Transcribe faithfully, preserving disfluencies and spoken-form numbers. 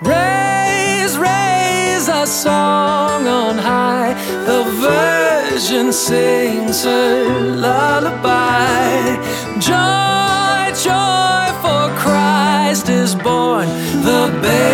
Raise, raise a song on high. The Virgin sings her lullaby. Joy, joy, for Christ is born. The baby